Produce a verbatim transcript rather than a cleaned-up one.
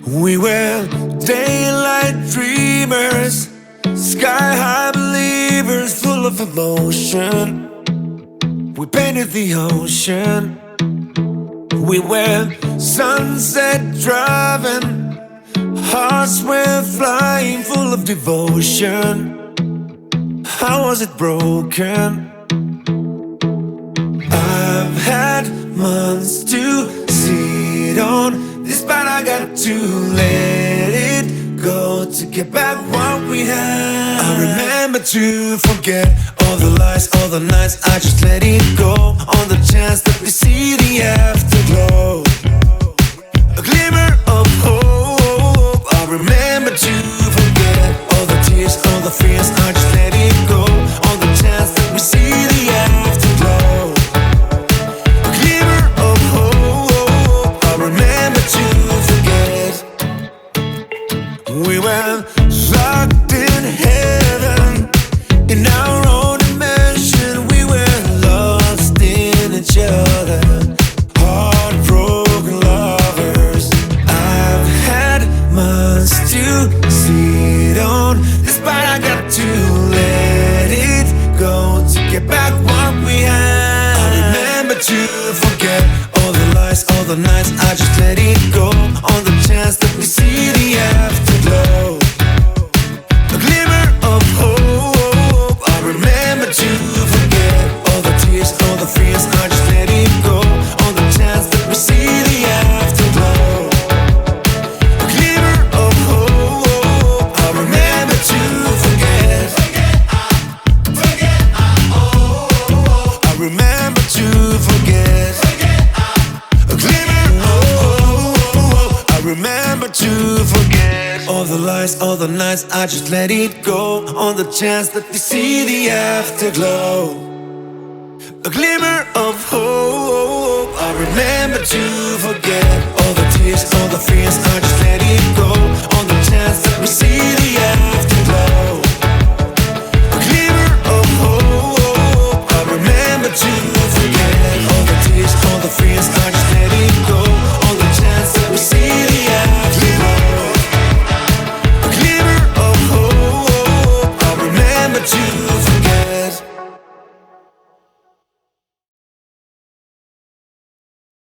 We were daylight dreamers, sky-high believers, full of emotion. We painted the ocean. We were sunset driving, hearts were flying, full of devotion. How was it broken? I've had months to sit on this, but I got to let it go to get back what we had. I remember to forget all the lies, all the nights, I just let it go on the chance that we see the afterglow, a glimmer of hope. I remember to forget all the tears, all the fears, I just let it go on the chance that we see the afterglow, a glimmer of hope. I remember to forget. We were locked in heaven, in our own dimension. We were lost in each other, heartbroken lovers. I've had months to sit on this, but I got to let it go to get back what we had. I remember to forget all the lies, all the nights, I just let it go on the chance that we see the afterglow, a glimmer of hope. I remember to forget all the tears, all the fears, I just let it go on the chance that we see the afterglow, a glimmer of hope. I remember to forget. I remember to forget. A glimmer of hope. I remember to forget all the lies, all the nights, I just let it go on the chance that we see the afterglow, a glimmer of hope. I remember to forget all the tears, all the fears, I just